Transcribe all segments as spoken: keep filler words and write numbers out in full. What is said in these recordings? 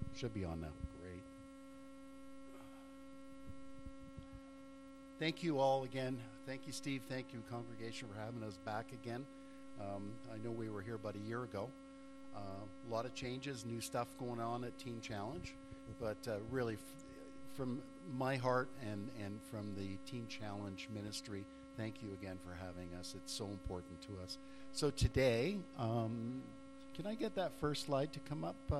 Should be on now. Great. Thank you all again. Thank you, Steve. Thank you, congregation, for having us back again. Um, I know we were here about a year ago. Uh, a lot of changes, new stuff going on at Teen Challenge. But uh, really, f- from my heart and, and from the Teen Challenge ministry, thank you again for having us. It's so important to us. So today, um, can I get that first slide to come up uh,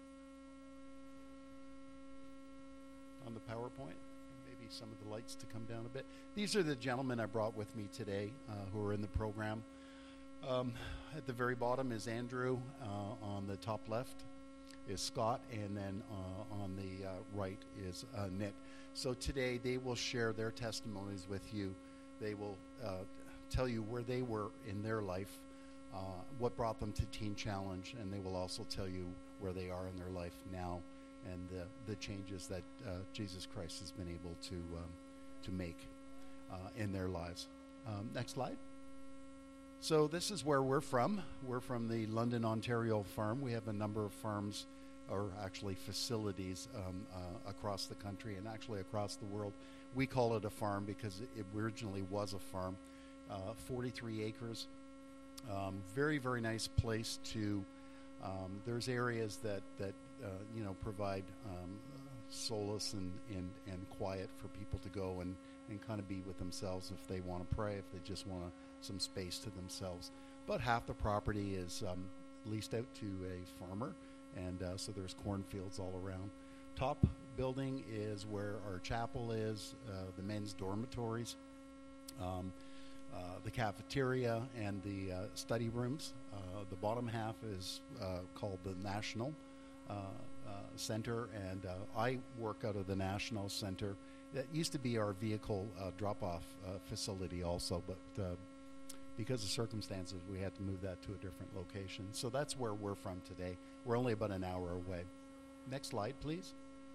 on the PowerPoint? Maybe some of the lights to come down a bit. These are the gentlemen I brought with me today uh, who are in the program. Um, at the very bottom is Andrew. Uh, on the top left is Scott, and then uh, on the uh, right is uh, Nick. So today they will share their testimonies with you. They will uh, tell you where they were in their life, uh, what brought them to Teen Challenge, and they will also tell you where they are in their life now and the, the changes that uh, Jesus Christ has been able to um, to make uh, in their lives. Um, next slide. So this is where we're from. We're from the London, Ontario farm. We have a number of farms, or actually facilities, um, uh, across the country and actually across the world. We call it a farm because it originally was a farm. Uh, forty-three acres. Um, very, very nice place to, um, there's areas that, that uh, you know, provide um, solace and, and, and quiet for people to go and, and kind of be with themselves if they want to pray, if they just want some space to themselves. But half the property is um, leased out to a farmer, and uh, so there's cornfields all around. Top building is where our chapel is, uh, the men's dormitories, um, uh, the cafeteria, and the uh, study rooms. Uh, the bottom half is uh, called the National uh, uh, Center, and uh, I work out of the National Center. It used to be our vehicle uh, drop-off uh, facility also, but uh, because of circumstances, we had to move that to a different location. So that's where we're from today. We're only about an hour away. Next slide, please.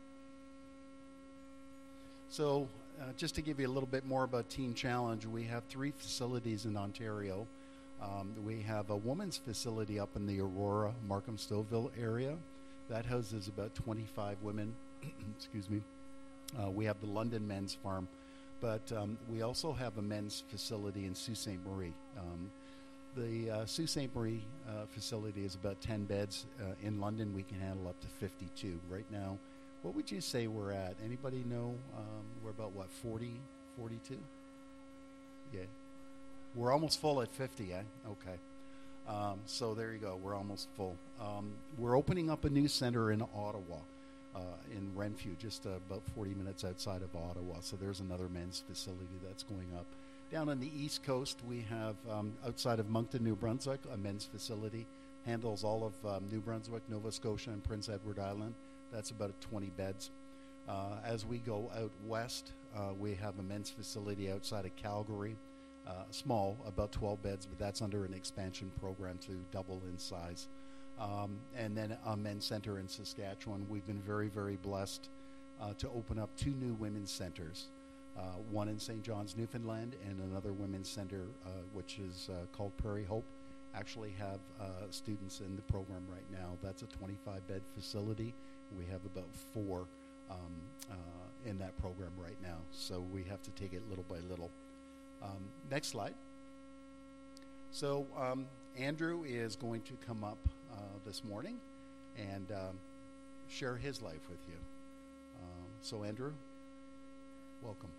So uh, just to give you a little bit more about Teen Challenge, we have three facilities in Ontario. Um, we have a women's facility up in the Aurora, Markham-Stouffville area. That houses about twenty-five women. Excuse me. Uh, we have the London Men's Farm. But um, we also have a men's facility in Sault Ste. Marie. Um, the uh, Sault Ste. Marie uh, facility is about ten beds. Uh, in London, we can handle up to fifty-two. Right now, what would you say we're at? Anybody know? Um, we're about, what, forty, forty-two? Yeah. We're almost full at fifty, eh? Okay. Um, so there you go. We're almost full. Um, we're opening up a new center in Ottawa. Uh, in Renfrew, just uh, about forty minutes outside of Ottawa. So there's another men's facility that's going up. Down on the East Coast, we have, um, outside of Moncton, New Brunswick, a men's facility. Handles all of um, New Brunswick, Nova Scotia, and Prince Edward Island. That's about twenty beds. Uh, as we go out west, uh, we have a men's facility outside of Calgary. Uh, small, about twelve beds, but that's under an expansion program to double in size. Um, and then a men's center in Saskatchewan. We've been very, very blessed uh, to open up two new women's centers, uh, one in Saint John's, Newfoundland, and another women's center, uh, which is uh, called Prairie Hope. Actually have uh, students in the program right now. That's a twenty-five bed facility. We have about four um, uh, in that program right now. So we have to take it little by little. Um, next slide. So um, Andrew is going to come up uh, this morning and um, share his life with you. Um, so Andrew, welcome.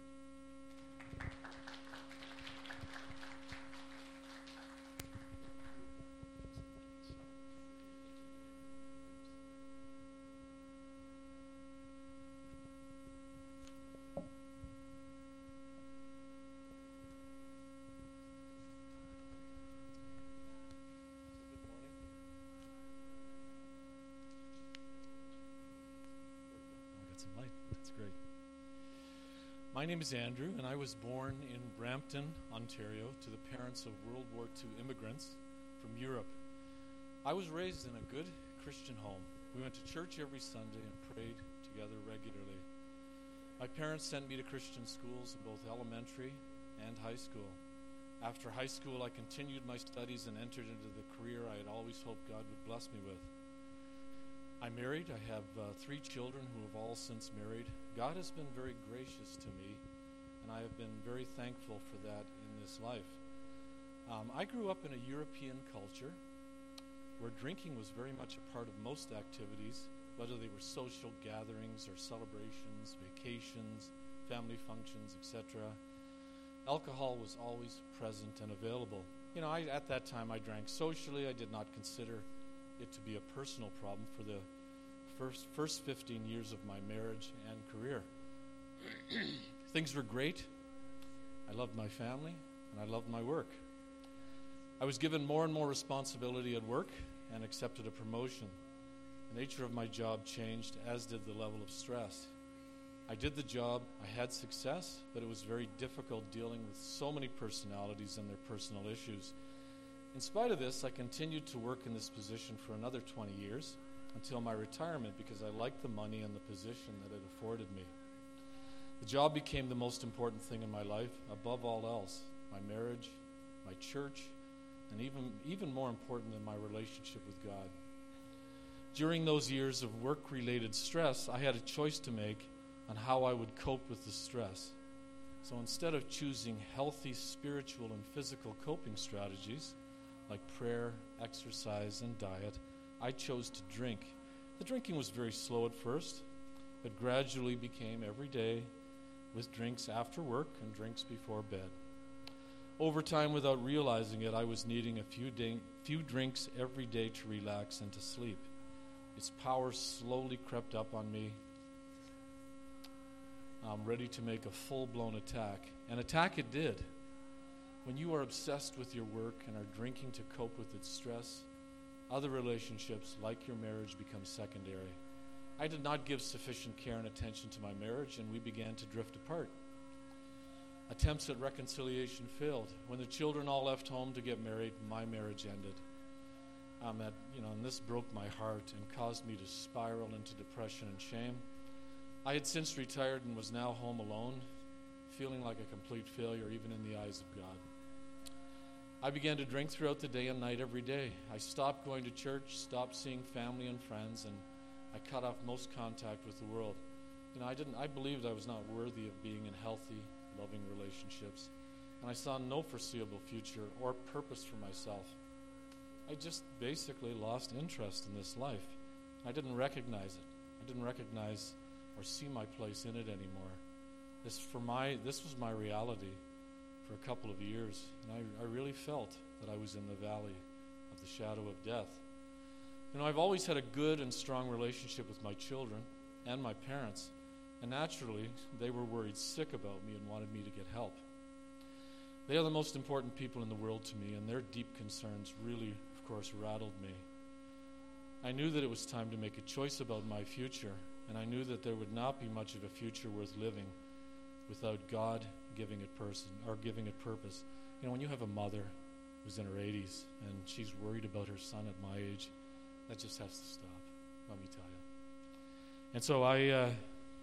My name is Andrew, and I was born in Brampton, Ontario, to the parents of World War Two immigrants from Europe. I was raised in a good Christian home. We went to church every Sunday and prayed together regularly. My parents sent me to Christian schools in both elementary and high school. After high school, I continued my studies and entered into the career I had always hoped God would bless me with. I'm married. I have uh, three children who have all since married. God has been very gracious to me, and I have been very thankful for that in this life. Um, I grew up in a European culture where drinking was very much a part of most activities, whether they were social gatherings or celebrations, vacations, family functions, et cetera. Alcohol was always present and available. You know, I, at that time I drank socially. I did not consider it to be a personal problem for the first first fifteen years of my marriage and career. Things were great. I loved my family, and I loved my work. I was given more and more responsibility at work and accepted a promotion. The nature of my job changed, as did the level of stress. I did the job, I had success, but it was very difficult dealing with so many personalities and their personal issues. In spite of this, I continued to work in this position for another twenty years until my retirement because I liked the money and the position that it afforded me. The job became the most important thing in my life, above all else, my marriage, my church, and even, even more important than my relationship with God. During those years of work-related stress, I had a choice to make on how I would cope with the stress. So instead of choosing healthy spiritual and physical coping strategies, like prayer, exercise, and diet, I chose to drink. The drinking was very slow at first, but gradually became every day with drinks after work and drinks before bed. Over time, without realizing it, I was needing a few, day, few drinks every day to relax and to sleep. Its power slowly crept up on me, um, ready to make a full-blown attack. An attack it did. When you are obsessed with your work and are drinking to cope with its stress, other relationships, like your marriage, become secondary. I did not give sufficient care and attention to my marriage, and we began to drift apart. Attempts at reconciliation failed. When the children all left home to get married, my marriage ended. Um, at, you know, and this broke my heart and caused me to spiral into depression and shame. I had since retired and was now home alone, feeling like a complete failure even in the eyes of God. I began to drink throughout the day and night every day. I stopped going to church, stopped seeing family and friends, and I cut off most contact with the world. You know, I didn't. I believed I was not worthy of being in healthy, loving relationships, and I saw no foreseeable future or purpose for myself. I just basically lost interest in this life. I didn't recognize it. I didn't recognize or see my place in it anymore. This for my this was my reality for a couple of years, and I, I really felt that I was in the valley of the shadow of death. You know, I've always had a good and strong relationship with my children and my parents, and naturally, they were worried sick about me and wanted me to get help. They are the most important people in the world to me, and their deep concerns really, of course, rattled me. I knew that it was time to make a choice about my future, and I knew that there would not be much of a future worth living without God giving it person or giving it purpose. You know, when you have a mother who's in her eighties and she's worried about her son at my age, that just has to stop, let me tell you. And so I, uh,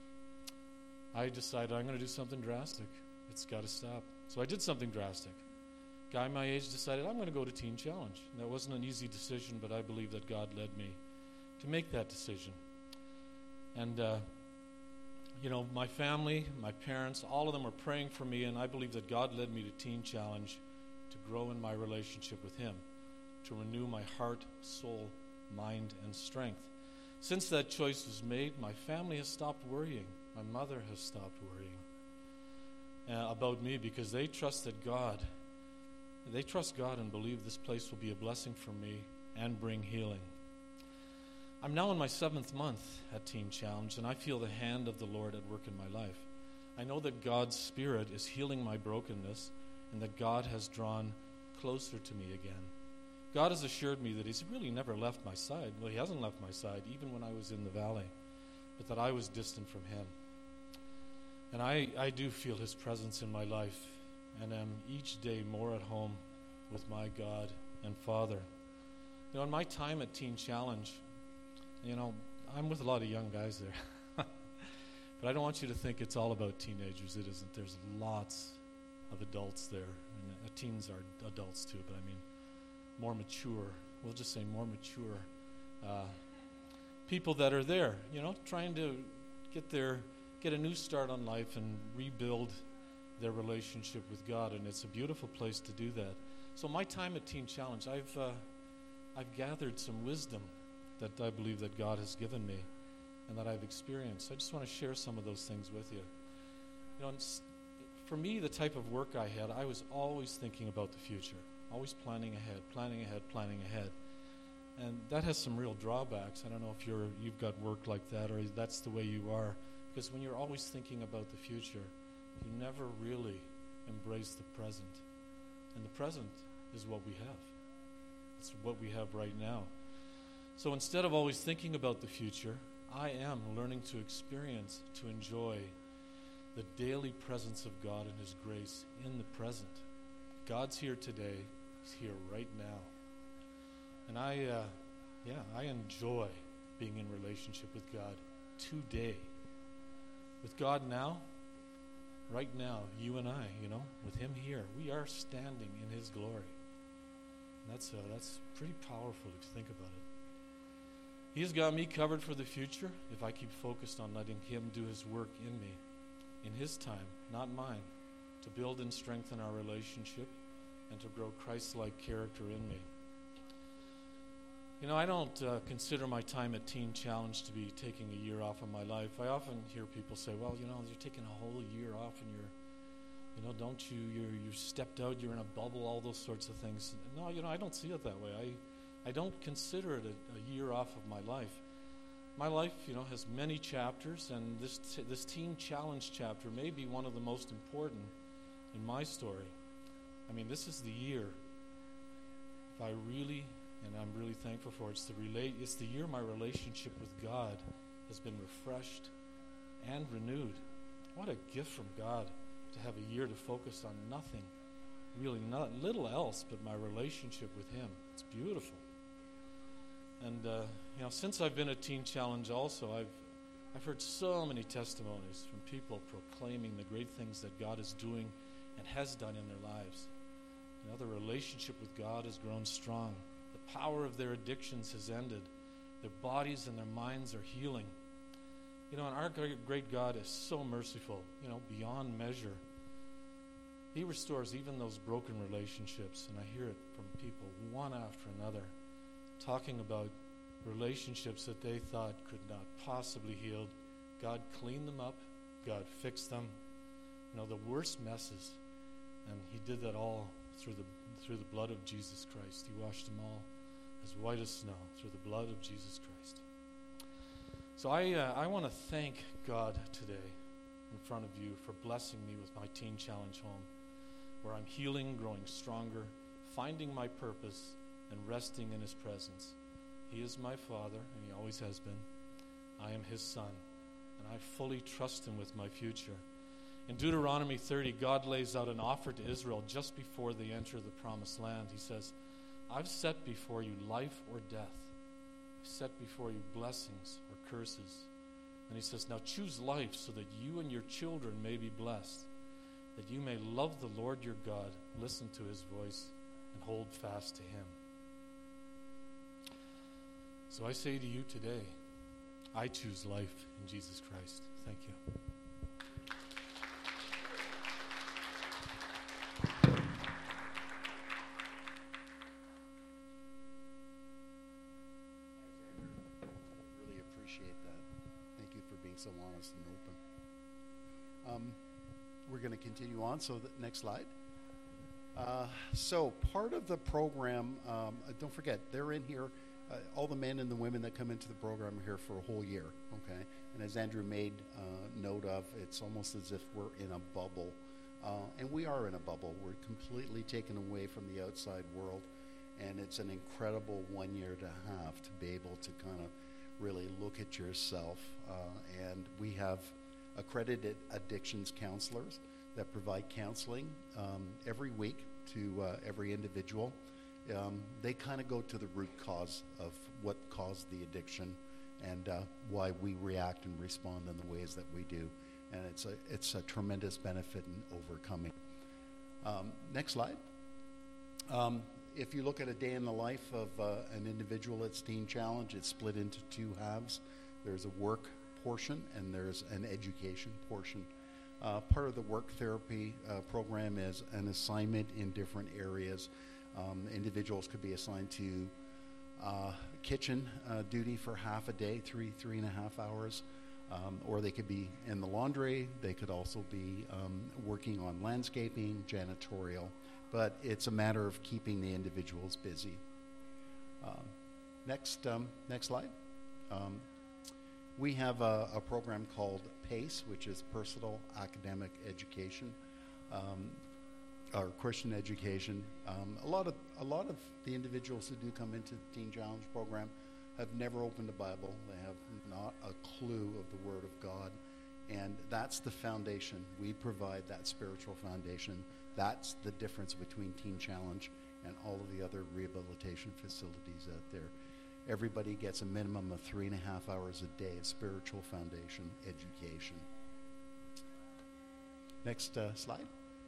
I decided I'm going to do something drastic. It's got to stop. So I did something drastic. Guy my age decided I'm going to go to Teen Challenge. And that wasn't an easy decision, but I believe that God led me to make that decision. And, uh, you know, my family, my parents, all of them were praying for me, and I believe that God led me to Teen Challenge to grow in my relationship with Him, to renew my heart, soul, mind, and strength. Since that choice was made, my family has stopped worrying. My mother has stopped worrying uh, about me because they trusted God. They trust God and believe this place will be a blessing for me and bring healing. I'm now in my seventh month at Teen Challenge, and I feel the hand of the Lord at work in my life. I know that God's Spirit is healing my brokenness and that God has drawn closer to me again. God has assured me that He's really never left my side. Well, He hasn't left my side, even when I was in the valley, but that I was distant from Him. And I, I do feel His presence in my life and am each day more at home with my God and Father. You know, in my time at Teen Challenge, you know, I'm with a lot of young guys there. But I don't want you to think it's all about teenagers. It isn't. There's lots of adults there. And uh, teens are adults too, but I mean more mature. We'll just say more mature uh, people that are there, you know, trying to get their get a new start on life and rebuild their relationship with God, and it's a beautiful place to do that. So my time at Teen Challenge, I've uh, I've gathered some wisdom that I believe that God has given me and that I've experienced. I just want to share some of those things with you. You know, it's, for me, the type of work I had, I was always thinking about the future, always planning ahead, planning ahead, planning ahead. And that has some real drawbacks. I don't know if you're, you've got work like that or that's the way you are. Because when you're always thinking about the future, you never really embrace the present. And the present is what we have. It's what we have right now. So instead of always thinking about the future, I am learning to experience, to enjoy the daily presence of God and His grace in the present. God's here today. He's here right now. And I, uh, yeah, I enjoy being in relationship with God today. With God now, right now, you and I, you know, with Him here, we are standing in His glory. And that's, uh, that's pretty powerful if you think about it. He has got me covered for the future if I keep focused on letting Him do His work in me, in His time, not mine, to build and strengthen our relationship and to grow Christ-like character in me. You know, I don't uh, consider my time at Teen Challenge to be taking a year off of my life. I often hear people say, well, you know, you're taking a whole year off and you're, you know, don't you, you're, you stepped out, you're in a bubble, all those sorts of things. No, you know, I don't see it that way. I, I don't consider it a, a year off of my life. My life, you know, has many chapters, and this, t- this Teen Challenge chapter may be one of the most important in my story. I mean, this is the year, if I really... and I'm really thankful for it. It's the, relate, it's the year my relationship with God has been refreshed and renewed. What a gift from God to have a year to focus on nothing, really not little else but my relationship with Him. It's beautiful. And uh, you know, since I've been at Teen Challenge also, I've I've heard so many testimonies from people proclaiming the great things that God is doing and has done in their lives. You know, their relationship with God has grown strong. The power of their addictions has ended. Their bodies and their minds are healing. You know, and our great God is so merciful, you know, beyond measure. He restores even those broken relationships, and I hear it from people one after another, talking about relationships that they thought could not possibly heal. God cleaned them up. God fixed them. You know, the worst messes. And He did that all through the through the blood of Jesus Christ. He washed them all as white as snow through the blood of Jesus Christ. So I uh, I want to thank God today in front of you for blessing me with my Teen Challenge home, where I'm healing, growing stronger, finding my purpose, and resting in His presence. He is my Father, and He always has been. I am His Son, and I fully trust Him with my future. In Deuteronomy thirty, God lays out an offer to Israel just before they enter the promised land. He says, I've set before you life or death. I've set before you blessings or curses. And He says, now choose life so that you and your children may be blessed, that you may love the Lord your God, listen to His voice, and hold fast to Him. So I say to you today, I choose life in Jesus Christ. Thank you. So honest and open. Um, we're going to continue on. So the next slide. Uh, so part of the program, um, uh, don't forget, they're in here. Uh, all the men and the women that come into the program are here for a whole year. Okay, and as Andrew made uh, note of, it's almost as if we're in a bubble, uh, and we are in a bubble. We're completely taken away from the outside world, and it's an incredible one year to have to be able to kind of really look at yourself. Uh, and we have accredited addictions counselors that provide counseling um, every week to uh, every individual. Um, they kind of go to the root cause of what caused the addiction and uh, why we react and respond in the ways that we do. And it's a, it's a tremendous benefit in overcoming. Um, next slide. Um, if you look at a day in the life of uh, an individual at Teen Challenge, it's split into two halves. There's a work portion and there's an education portion. Uh, part of the work therapy uh, program is an assignment in different areas. Um, individuals could be assigned to uh, kitchen uh, duty for half a day, three, three and a half hours. Um, or they could be in the laundry. They could also be um, working on landscaping, janitorial. But it's a matter of keeping the individuals busy. Um, next, um, next slide. Um, we have a, a program called PACE, which is Personal Academic Education, um, or Christian education. Um, a lot of a lot of the individuals who do come into the Teen Challenge program have never opened a Bible. They have not a clue of the Word of God. And that's the foundation. We provide that spiritual foundation. That's the difference between Teen Challenge and all of the other rehabilitation facilities out there. Everybody gets a minimum of three and a half hours a day of spiritual foundation education. Next uh, slide.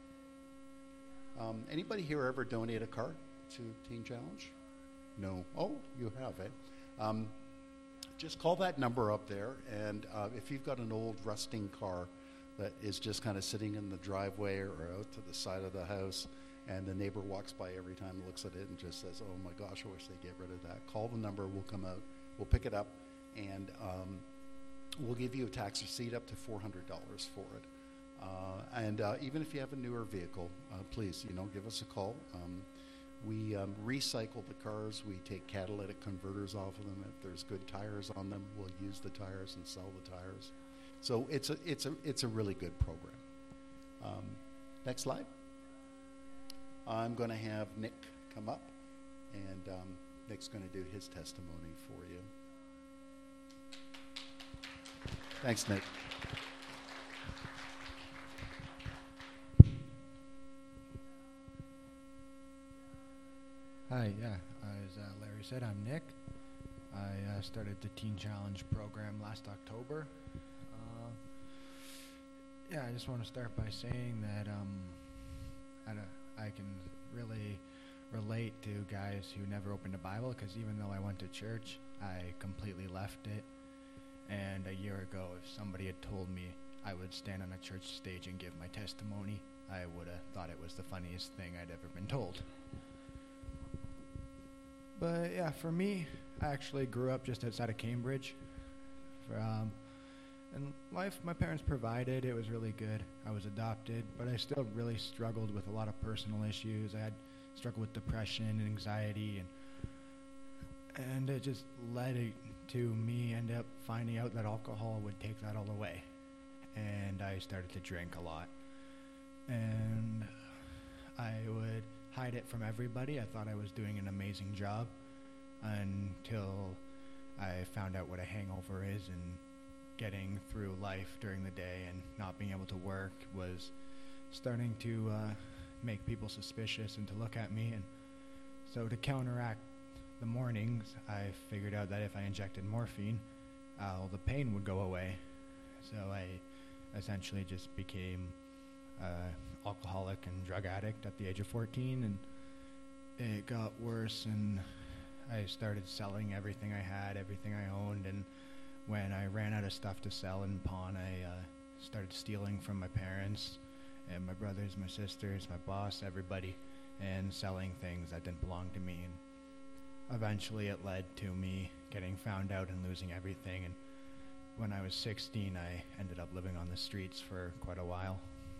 Um, anybody here ever donate a car to Teen Challenge? No. Oh, you have, eh? Um, just call that number up there, and uh, if you've got an old rusting car that is just kind of sitting in the driveway or out to the side of the house, and the neighbor walks by every time, looks at it, and just says, oh my gosh, I wish they'd get rid of that. Call the number, we'll come out, we'll pick it up, and um, we'll give you a tax receipt up to four hundred dollars for it. Uh, and uh, even if you have a newer vehicle, uh, please, you know, give us a call. Um, We um, recycle the cars. We take catalytic converters off of them. If there's good tires on them, we'll use the tires and sell the tires. So it's a it's a it's a really good program. Um, next slide. I'm going to have Nick come up, and um, Nick's going to do his testimony for you. Thanks, Nick. Hi, yeah, as uh, Larry said, I'm Nick. I uh, started the Teen Challenge program last October. Uh, yeah, I just want to start by saying that um, I, don't, I can really relate to guys who never opened a Bible, because even though I went to church, I completely left it. And a year ago, if somebody had told me I would stand on a church stage and give my testimony, I would have thought it was the funniest thing I'd ever been told. But yeah, for me, I actually grew up just outside of Cambridge. For, um, and life my parents provided, it was really good. I was adopted, but I still really struggled with a lot of personal issues. I had struggled with depression and anxiety, and and it just led it to me end up finding out that alcohol would take that all away. And I started to drink a lot. And I would hide it from everybody. I thought I was doing an amazing job until I found out what a hangover is, and getting through life during the day and not being able to work was starting to uh, make people suspicious and to look at me. And so to counteract the mornings, I figured out that if I injected morphine, uh, all the pain would go away. So I essentially just became uh, alcoholic and drug addict at the age of fourteen, and it got worse, and I started selling everything I had, everything I owned, and when I ran out of stuff to sell and pawn, I uh, started stealing from my parents and my brothers, my sisters, my boss, everybody, and selling things that didn't belong to me. And eventually it led to me getting found out and losing everything, and when I was sixteen, I ended up living on the streets for quite a while.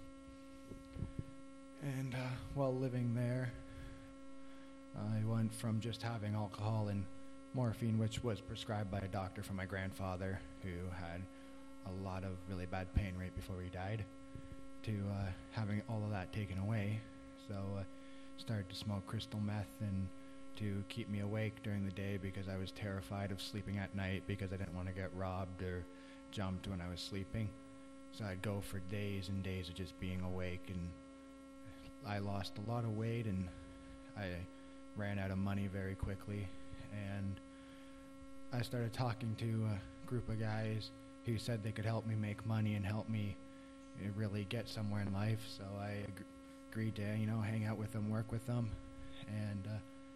And uh, while living there, I went from just having alcohol and morphine, which was prescribed by a doctor from my grandfather, who had a lot of really bad pain right before he died, to uh, having all of that taken away. So I uh, started to smoke crystal meth and to keep me awake during the day, because I was terrified of sleeping at night because I didn't want to get robbed or jumped when I was sleeping. So I'd go for days and days of just being awake, and I lost a lot of weight, and I ran out of money very quickly. And I started talking to a group of guys who said they could help me make money and help me really get somewhere in life. So I ag- agreed to, you know, hang out with them, work with them. And uh,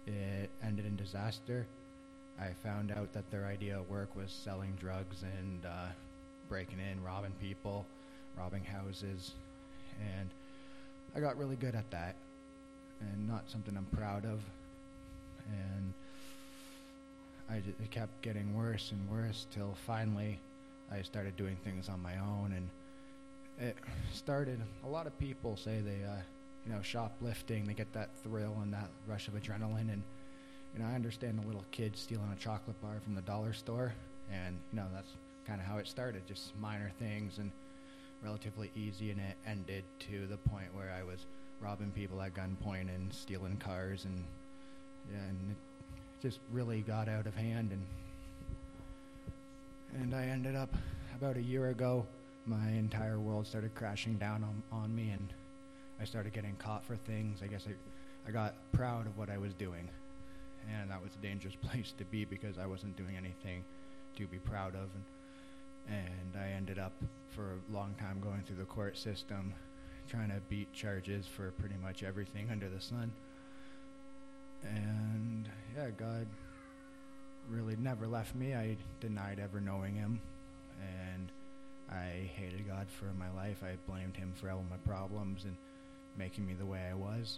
it ended in disaster. I found out that their idea of work was selling drugs and uh, breaking in, robbing people, robbing houses, and I got really good at that, and not something I'm proud of. And I just, it kept getting worse and worse till finally I started doing things on my own, and it started. A lot of people say they, uh, you know, shoplifting, they get that thrill and that rush of adrenaline, and you know, I understand a little kid stealing a chocolate bar from the dollar store, and you know, that's kind of how it started, just minor things and relatively easy, and it ended to the point where I was robbing people at gunpoint and stealing cars, and yeah, and it just really got out of hand, and and I ended up about a year ago, my entire world started crashing down on, on me, and I started getting caught for things. I guess I, I got proud of what I was doing, and that was a dangerous place to be because I wasn't doing anything to be proud of, and and I ended up for a long time going through the court system, trying to beat charges for pretty much everything under the sun. And yeah, God really never left me. I denied ever knowing him, and I hated God for my life. I blamed him for all my problems and making me the way I was.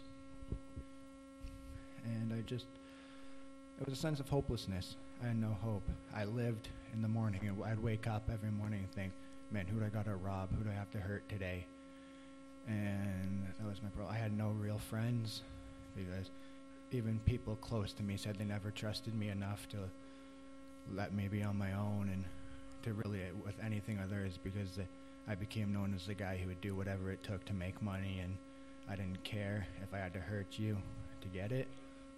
And I just, it was a sense of hopelessness. I had no hope. I lived in the morning, and I'd wake up every morning and think, man, who do I got to rob? Who do I have to hurt today? And that was my problem. I had no real friends because even people close to me said they never trusted me enough to let me be on my own and to really with anything others, because the, I became known as the guy who would do whatever it took to make money, and I didn't care if I had to hurt you to get it.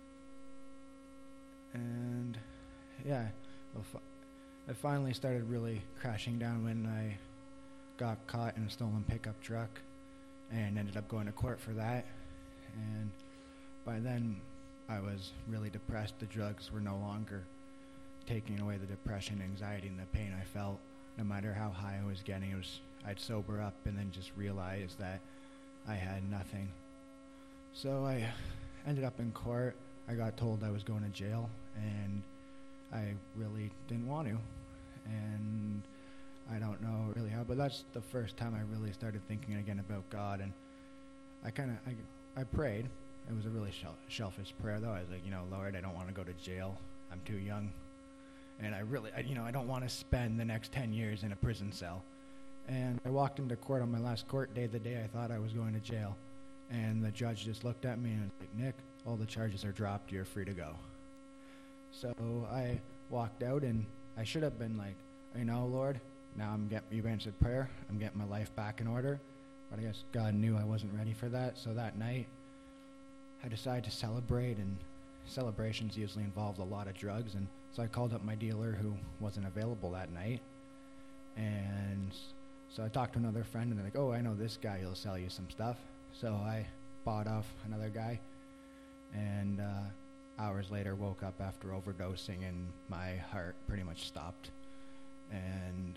And yeah, well, fi- I finally started really crashing down when I got caught in a stolen pickup truck and ended up going to court for that. And by then I was really depressed. The drugs were no longer taking away the depression, anxiety, and the pain I felt. No matter how high I was getting, it was I'd sober up and then just realize that I had nothing. So I ended up in court. I got told I was going to jail, and I really didn't want to. And I don't know really how, but that's the first time I really started thinking again about God. And I kind of, I, I prayed. It was a really shel- selfish prayer, though. I was like, you know, Lord, I don't want to go to jail. I'm too young. And I really, I, you know, I don't want to spend the next ten years in a prison cell. And I walked into court on my last court day, the day I thought I was going to jail. And the judge just looked at me and was like, Nick, all the charges are dropped. You're free to go. So I walked out, and I should have been like, you know, Lord, now I'm getting, you've answered prayer. I'm getting my life back in order. But I guess God knew I wasn't ready for that. So that night, I decided to celebrate, and celebrations usually involved a lot of drugs. And so I called up my dealer, who wasn't available that night. And so I talked to another friend, and they're like, oh, I know this guy. He'll sell you some stuff. So I bought off another guy. And uh, hours later, woke up after overdosing, and my heart pretty much stopped. And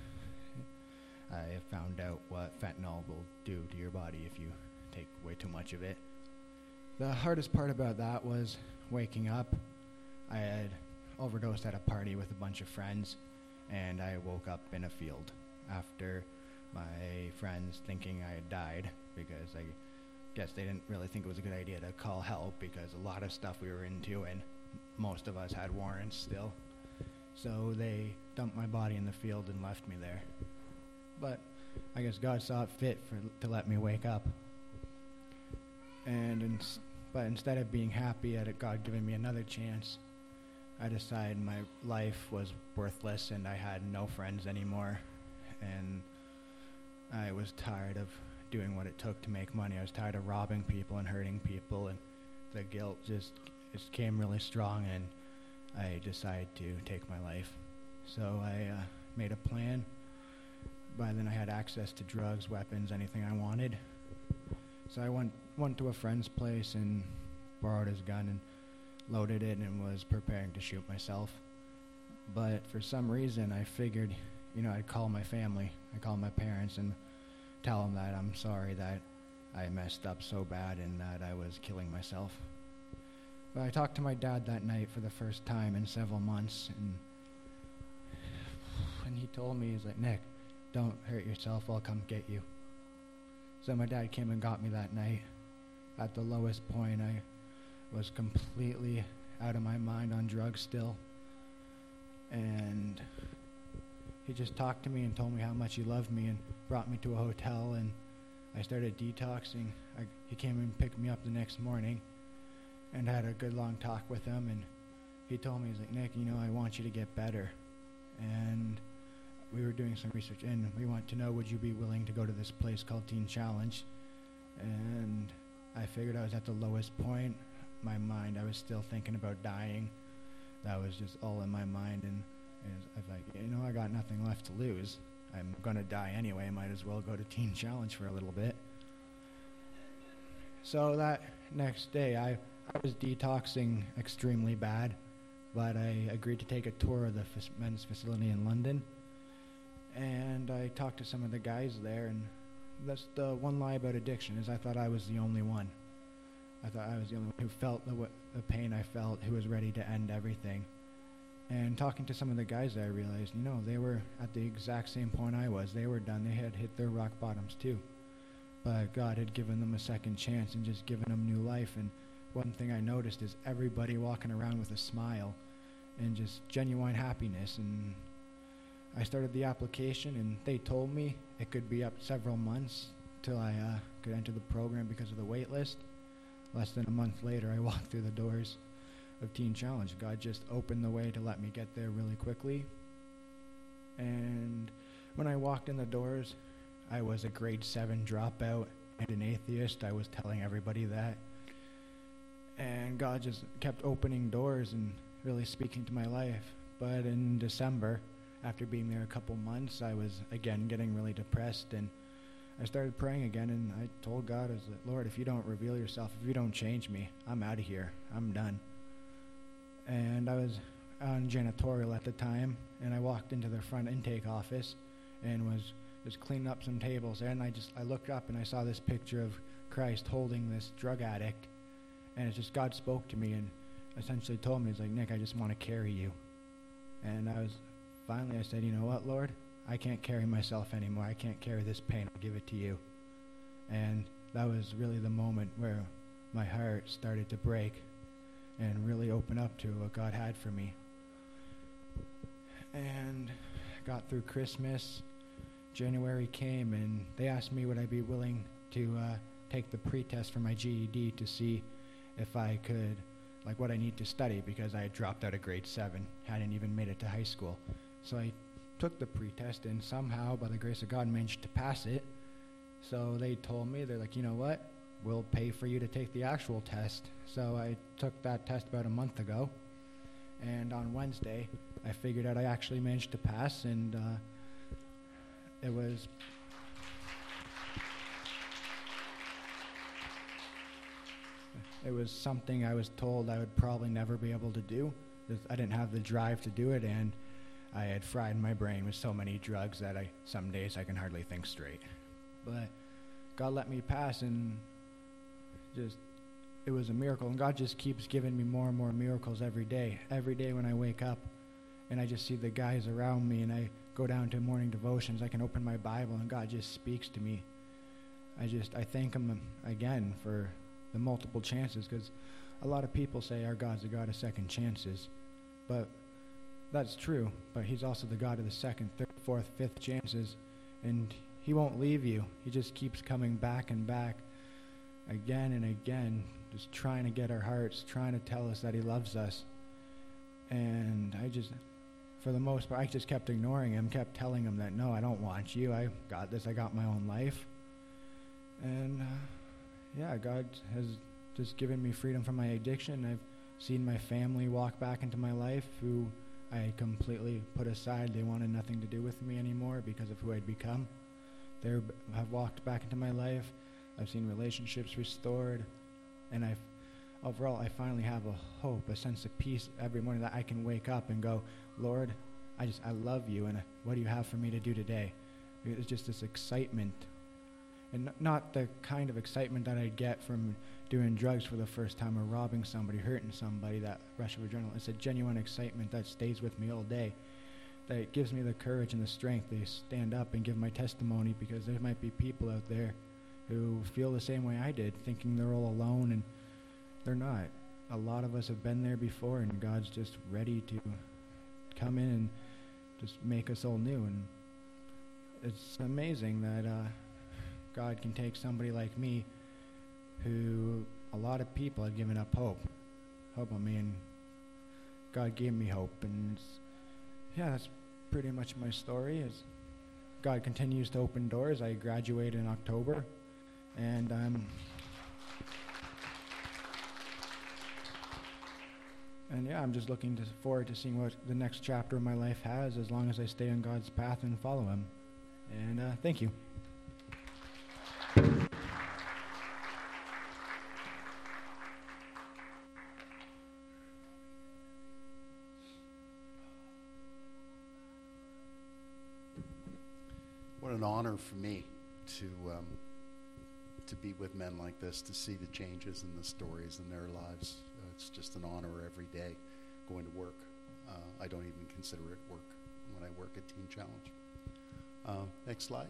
I found out what fentanyl will do to your body if you take way too much of it. The hardest part about that was waking up. I had overdosed at a party with a bunch of friends, and I woke up in a field after my friends thinking I had died, because I guess they didn't really think it was a good idea to call help, because a lot of stuff we were into, and most of us had warrants still. So they dumped my body in the field and left me there. But I guess God saw it fit for to let me wake up. And in, but instead of being happy at it, God giving me another chance, I decided my life was worthless and I had no friends anymore. And I was tired of doing what it took to make money. I was tired of robbing people and hurting people, and the guilt just, just came really strong, and I decided to take my life. So I uh, made a plan. By then I had access to drugs, weapons, anything I wanted. So I went went to a friend's place and borrowed his gun and loaded it and was preparing to shoot myself. But for some reason I figured, you know, I'd call my family. I'd call my parents and tell them that I'm sorry that I messed up so bad and that I was killing myself. But I talked to my dad that night for the first time in several months, and and he told me, he's like, Nick, don't hurt yourself, I'll come get you. So my dad came and got me that night. At the lowest point, I was completely out of my mind on drugs still. And he just talked to me and told me how much he loved me and brought me to a hotel, and I started detoxing. I, he came and picked me up the next morning and had a good long talk with him, and he told me, he's like, Nick, you know, I want you to get better. And we were doing some research, and we want to know, would you be willing to go to this place called Teen Challenge? And I figured I was at the lowest point. My mind, I was still thinking about dying. That was just all in my mind, and, and I was like, you know, I got nothing left to lose. I'm going to die anyway. I might as well go to Teen Challenge for a little bit. So that next day, I, I was detoxing extremely bad, but I agreed to take a tour of the f- men's facility in London. And I talked to some of the guys there, and that's the one lie about addiction, is I thought I was the only one. I thought I was the only one who felt the, w- the pain I felt, who was ready to end everything. And talking to some of the guys, I realized, you know, they were at the exact same point I was. They were done. They had hit their rock bottoms too. But God had given them a second chance and just given them new life. And one thing I noticed is everybody walking around with a smile and just genuine happiness. And I started the application, and they told me it could be up several months till I uh, could enter the program because of the wait list. Less than a month later, I walked through the doors of Teen Challenge. God just opened the way to let me get there really quickly. And when I walked in the doors, I was a grade seven dropout and an atheist. I was telling everybody that. And God just kept opening doors and really speaking to my life. But in December, after being there a couple months, I was again getting really depressed, and I started praying again, and I told God, I was like, Lord, if you don't reveal yourself, if you don't change me, I'm out of here. I'm done. And I was on janitorial at the time, and I walked into the front intake office and was just cleaning up some tables there, and I just I looked up and I saw this picture of Christ holding this drug addict, and it's just God spoke to me and essentially told me, he's like, Nick, I just want to carry you. And I was finally, I said, you know what, Lord? I can't carry myself anymore. I can't carry this pain. I'll give it to you. And that was really the moment where my heart started to break and really open up to what God had for me. And got through Christmas. January came, and they asked me would I be willing to uh, take the pre-test for my G E D to see if I could, like what I need to study, because I had dropped out of grade seven, hadn't even made it to high school. So I took the pretest, and somehow, by the grace of God, managed to pass it. So they told me, they're like, you know what, we'll pay for you to take the actual test. So I took that test about a month ago, and on Wednesday, I figured out I actually managed to pass, and uh, it was... It was something I was told I would probably never be able to do. I didn't have the drive to do it, and I had fried my brain with so many drugs that I some days I can hardly think straight. But God let me pass, and just it was a miracle. And God just keeps giving me more and more miracles every day. Every day when I wake up and I just see the guys around me, and I go down to morning devotions, I can open my Bible and God just speaks to me. I just I thank him again for the multiple chances, because a lot of people say our God's a God of second chances. But that's true, but he's also the God of the second, third, fourth, fifth chances, and he won't leave you. He just keeps coming back and back again and again, just trying to get our hearts, trying to tell us that he loves us. And I just, for the most part, I just kept ignoring him, kept telling him that, no, I don't want you. I got this. I got my own life. And, uh, yeah, God has just given me freedom from my addiction. I've seen my family walk back into my life who I completely put aside. They wanted nothing to do with me anymore because of who I'd become. They have walked back into my life. I've seen relationships restored. And I've, overall, I finally have a hope, a sense of peace every morning that I can wake up and go, Lord, I just, I love you, and what do you have for me to do today? It's just this excitement. And n- not the kind of excitement that I'd get from doing drugs for the first time or robbing somebody, hurting somebody, that rush of adrenaline. It's a genuine excitement that stays with me all day, that it gives me the courage and the strength to stand up and give my testimony, because there might be people out there who feel the same way I did, thinking they're all alone, and they're not. A lot of us have been there before, and God's just ready to come in and just make us all new. And it's amazing that uh, God can take somebody like me, who a lot of people have given up hope. Hope on me, and God gave me hope. And it's, yeah, that's pretty much my story. As God continues to open doors. I graduate in October, and I'm and yeah, I'm just looking to forward to seeing what the next chapter of my life has, as long as I stay on God's path and follow Him. And uh, thank you. What an honor for me to um, to be with men like this, to see the changes and the stories in their lives. Uh, it's just an honor every day going to work. Uh, I don't even consider it work when I work at Teen Challenge. Uh, next slide.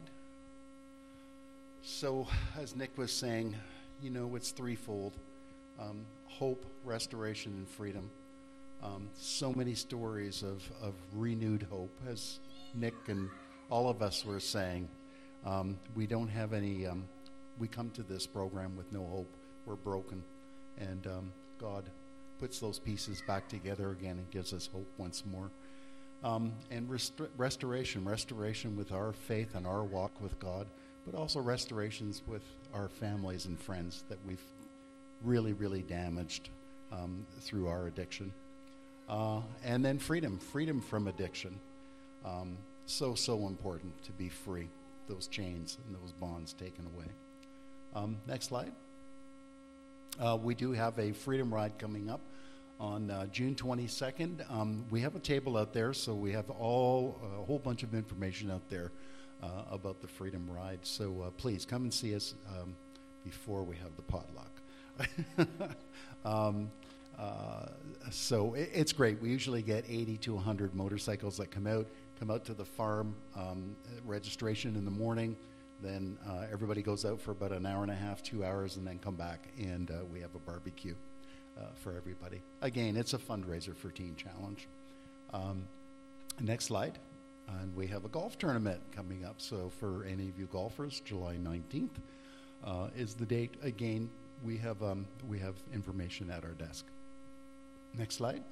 So, as Nick was saying, you know, it's threefold. Um, hope, restoration, and freedom. Um, so many stories of, of renewed hope, as Nick and all of us were saying. Um, we don't have any, um, we come to this program with no hope. We're broken. And um, God puts those pieces back together again and gives us hope once more. Um, and rest- restoration, restoration with our faith and our walk with God, but also restorations with our families and friends that we've really, really damaged um, through our addiction. Uh, and then freedom, freedom from addiction. Um, so, so important to be free, those chains and those bonds taken away. Um, next slide. Uh, we do have a Freedom Ride coming up on uh, June twenty-second. Um, we have a table out there, so we have all a whole bunch of information out there uh, about the Freedom Ride. So uh, please come and see us um, before we have the potluck. um, uh, so it, it's great. We usually get eighty to one hundred motorcycles that come out, come out to the farm, um, registration in the morning. Then uh, everybody goes out for about an hour and a half, two hours, and then come back, and uh, we have a barbecue uh, for everybody. Again, it's a fundraiser for Teen Challenge. Um, next slide. And we have a golf tournament coming up. So for any of you golfers, July nineteenth uh, is the date. Again, we have um, we have information at our desk. Next slide.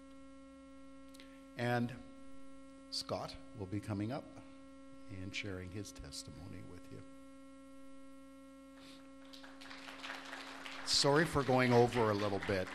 And Scott will be coming up and sharing his testimony with you. Sorry for going over a little bit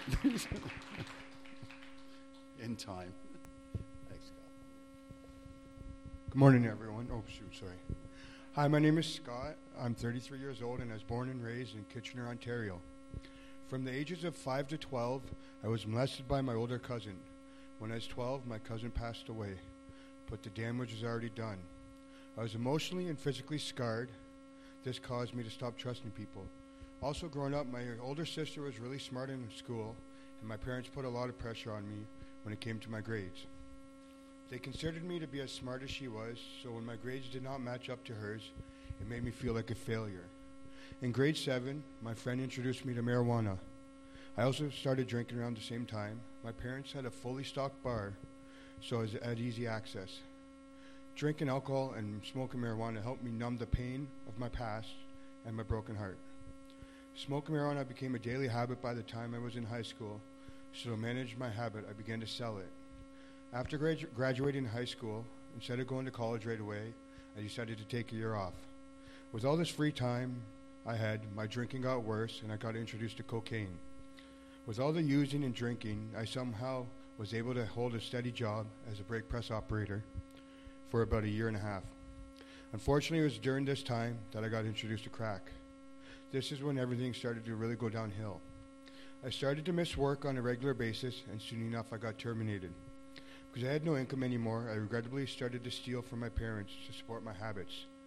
in time. Thanks, Scott. Good morning, everyone. Oh, shoot, sorry. Hi, my name is Scott. I'm thirty-three years old, and I was born and raised in Kitchener, Ontario. From the ages of five to twelve, I was molested by my older cousin. When I was twelve, my cousin passed away, but the damage was already done. I was emotionally and physically scarred. This caused me to stop trusting people. Also, growing up, my older sister was really smart in school, and my parents put a lot of pressure on me when it came to my grades. They considered me to be as smart as she was, so when my grades did not match up to hers, it made me feel like a failure. In grade seven, my friend introduced me to marijuana. I also started drinking around the same time. My parents had a fully stocked bar, so I had easy access. Drinking alcohol and smoking marijuana helped me numb the pain of my past and my broken heart. Smoking marijuana became a daily habit by the time I was in high school, so to manage my habit, I began to sell it. After gradu- graduating high school, instead of going to college right away, I decided to take a year off. With all this free time I had, my drinking got worse, and I got introduced to cocaine. With all the using and drinking, I somehow was able to hold a steady job as a brake press operator for about a year and a half. Unfortunately, it was during this time that I got introduced to crack. This is when everything started to really go downhill. I started to miss work on a regular basis, and soon enough I got terminated. Because I had no income anymore, I regrettably started to steal from my parents to support my habits.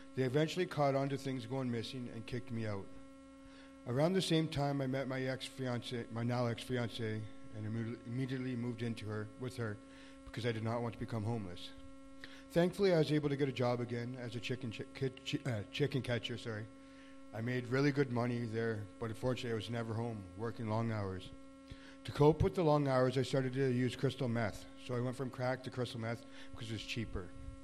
They eventually caught on to things going missing and kicked me out. Around the same time, I met my ex-fiance, my now ex-fiance, and imme- immediately moved into her with her because I did not want to become homeless. Thankfully, I was able to get a job again as a chicken chi- ki- uh, chicken catcher. Sorry, I made really good money there, but unfortunately, I was never home, working long hours. To cope with the long hours, I started to use crystal meth. So I went from crack to crystal meth because it was cheaper.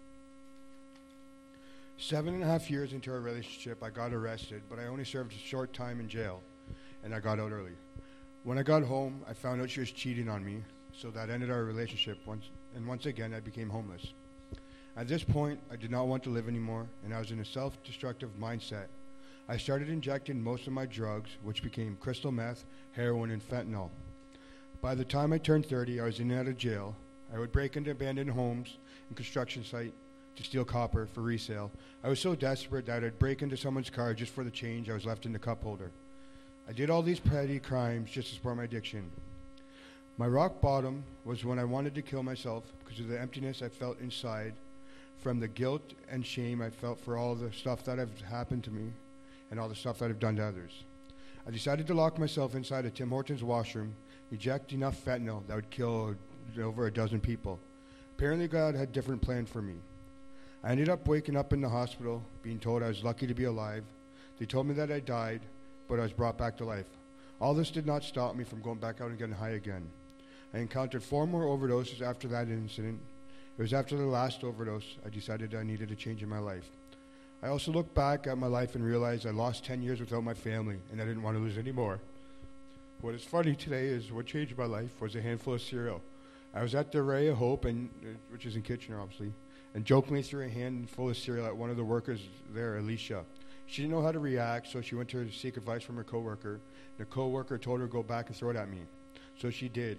Seven and a half years into our relationship, I got arrested, but I only served a short time in jail, and I got out early. When I got home, I found out she was cheating on me, so that ended our relationship, once, and once again, I became homeless. At this point, I did not want to live anymore, and I was in a self-destructive mindset. I started injecting most of my drugs, which became crystal meth, heroin, and fentanyl. By the time I turned thirty, I was in and out of jail. I would break into abandoned homes and construction sites to steal copper for resale. I was so desperate that I'd break into someone's car just for the change I was left in the cup holder. I did all these petty crimes just to support my addiction. My rock bottom was when I wanted to kill myself because of the emptiness I felt inside from the guilt and shame I felt for all the stuff that have happened to me and all the stuff that I've done to others. I decided to lock myself inside a Tim Hortons washroom, eject enough fentanyl that would kill over a dozen people. Apparently God had a different plan for me. I ended up waking up in the hospital, being told I was lucky to be alive. They told me that I died, but I was brought back to life. All this did not stop me from going back out and getting high again. I encountered four more overdoses after that incident. It was after the last overdose I decided I needed a change in my life. I also looked back at my life and realized I lost ten years without my family, and I didn't want to lose any more. What is funny today is what changed my life was a handful of cereal. I was at the Ray of Hope, and, uh, which is in Kitchener, obviously, and jokingly threw a handful of cereal at one of the workers there, Alicia. She didn't know how to react, so she went to seek advice from her coworker. The coworker told her to go back and throw it at me. So she did.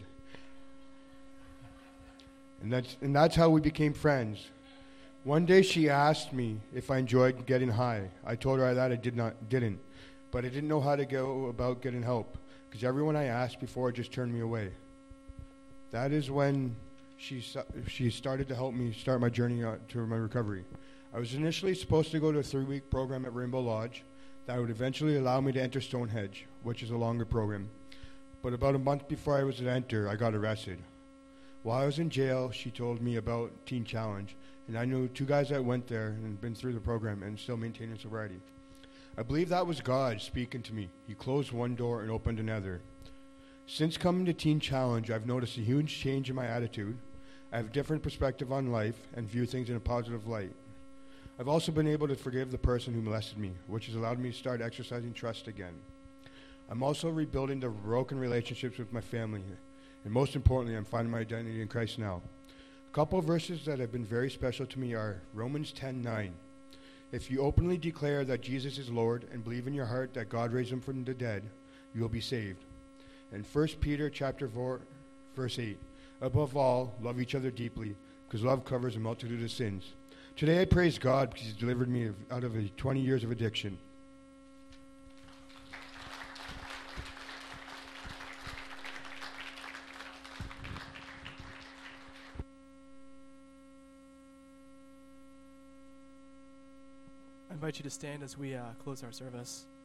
And that's, and that's how we became friends. One day she asked me if I enjoyed getting high. I told her that I did not, didn't, but I didn't know how to go about getting help because everyone I asked before just turned me away. That is when she she started to help me start my journey to my recovery. I was initially supposed to go to a three-week program at Rainbow Lodge that would eventually allow me to enter Stonehenge, which is a longer program. But about a month before I was to enter, I got arrested. While I was in jail, she told me about Teen Challenge, and I knew two guys that went there and been through the program and still maintaining sobriety. I believe that was God speaking to me. He closed one door and opened another. Since coming to Teen Challenge, I've noticed a huge change in my attitude. I have a different perspective on life and view things in a positive light. I've also been able to forgive the person who molested me, which has allowed me to start exercising trust again. I'm also rebuilding the broken relationships with my family, and most importantly, I'm finding my identity in Christ now. A couple of verses that have been very special to me are Romans ten nine. If you openly declare that Jesus is Lord and believe in your heart that God raised him from the dead, you will be saved. And First Peter chapter four, verse eight. Above all, love each other deeply, because love covers a multitude of sins. Today I praise God because he's delivered me out of twenty years of addiction. I invite you to stand as we uh, close our service.